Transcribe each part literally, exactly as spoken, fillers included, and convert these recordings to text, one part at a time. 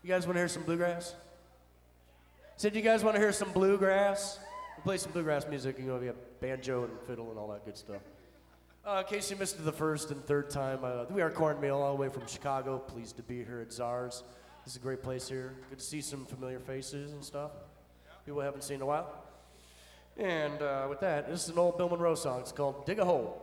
You guys want to hear some bluegrass? Said you guys want to hear some bluegrass? We'll play some bluegrass music. You know, we have banjo and fiddle and all that good stuff. Uh, in case you missed it the first and third time, uh, we are Cornmeal all the way from Chicago. Pleased to be here at Czars. This is a great place here. Good to see some familiar faces and stuff. People I haven't seen in a while. And uh, with that, this is an old Bill Monroe song. It's called Dig a Hole.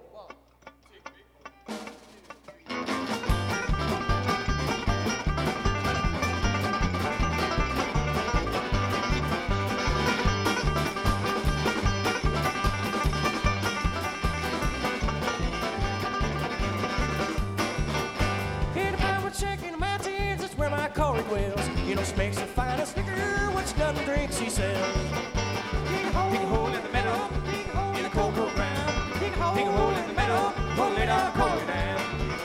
You know, makes the finest liquor, which none drinks he sells. Dig a hole, dig a hole in the meadow, dig a hole in the cold, cold ground. Dig a hole, dig a hole in the meadow, pull it out, pull it down.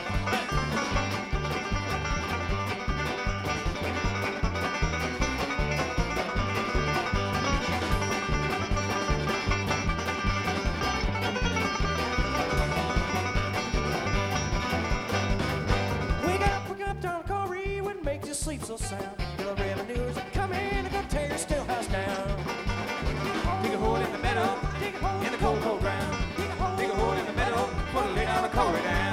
Wake up, wake up, Don Corey, what makes you sleep so sound? Come in and go tear your still house down. Dig a hole in the meadow, dig a hole in the cold, cold ground. Dig a hole, dig a hole in the meadow, put a lay down the Corey down.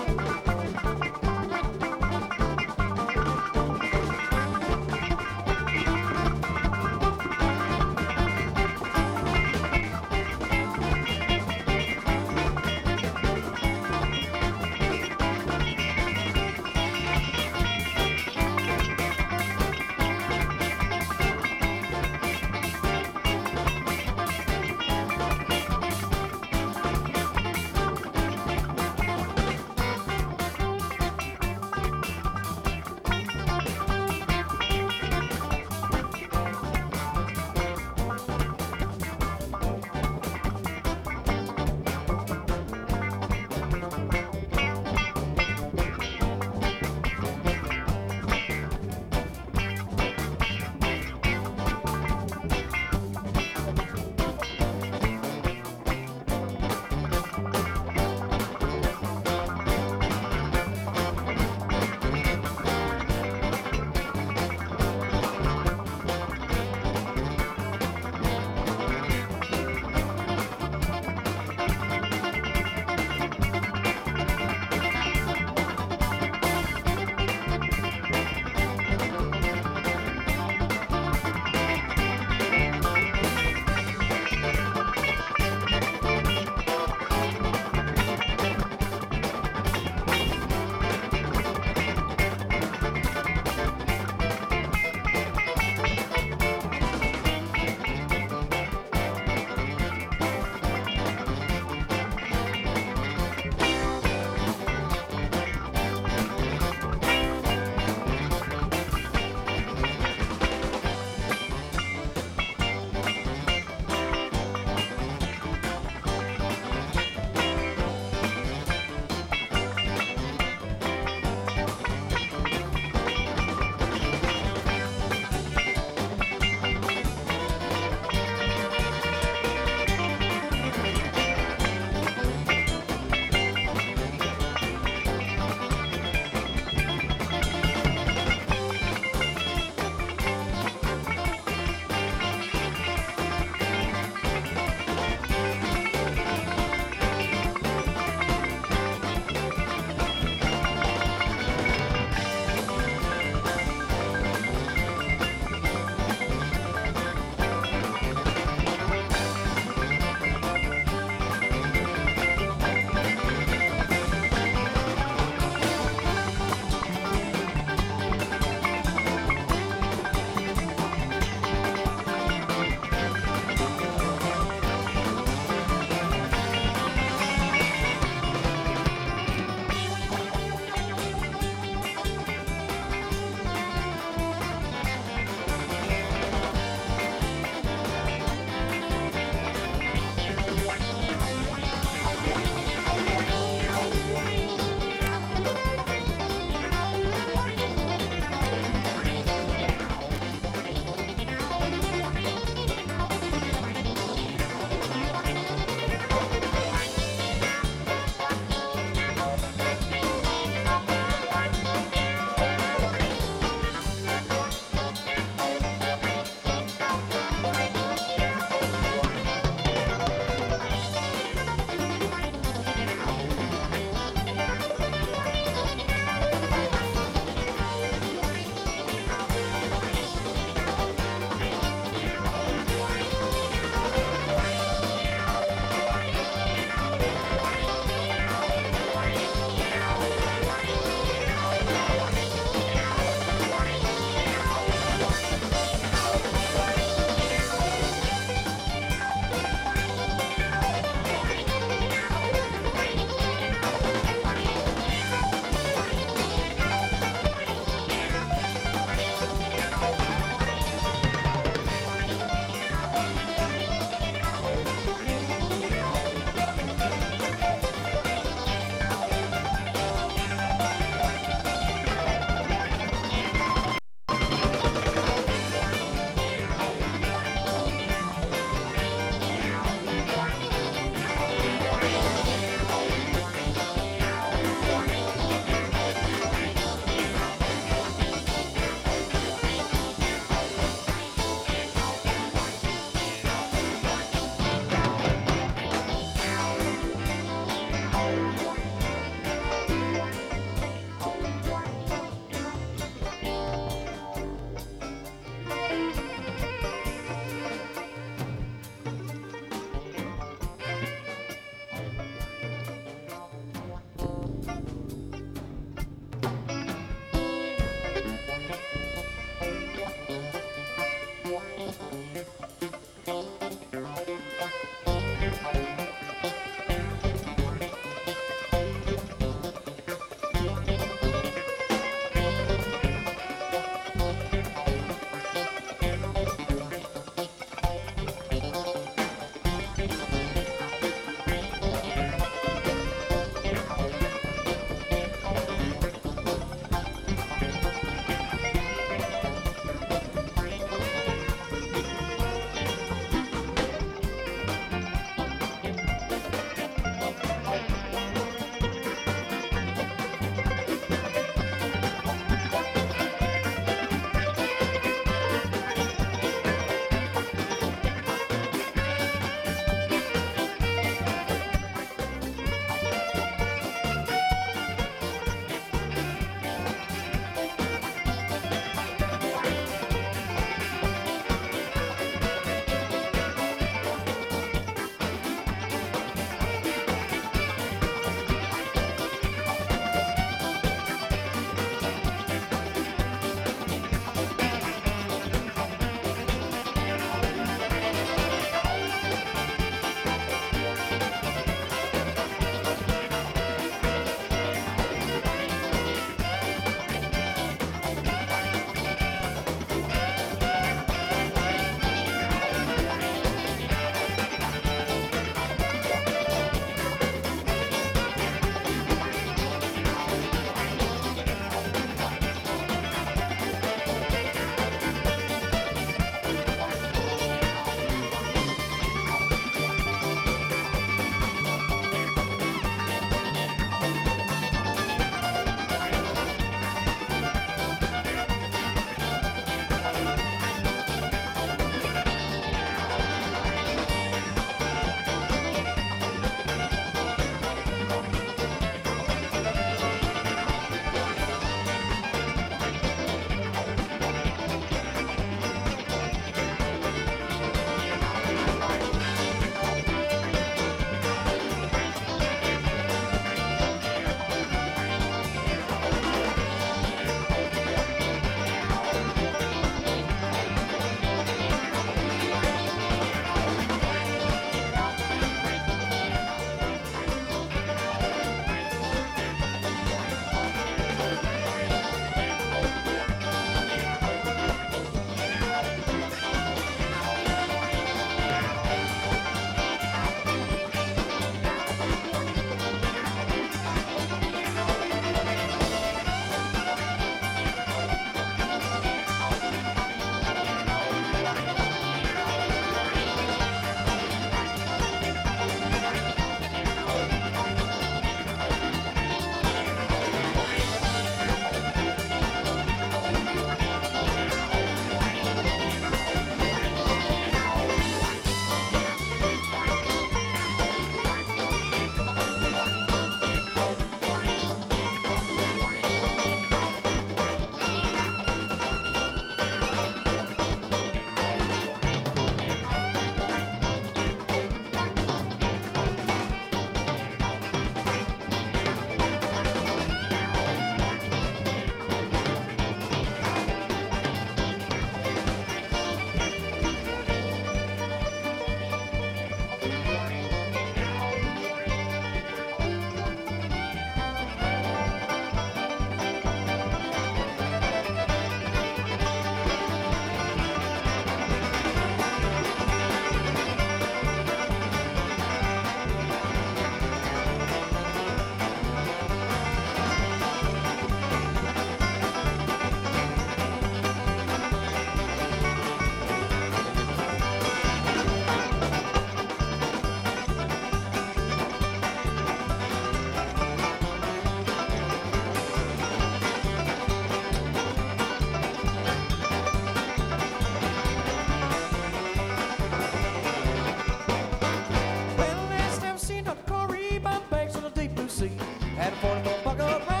for the buck around.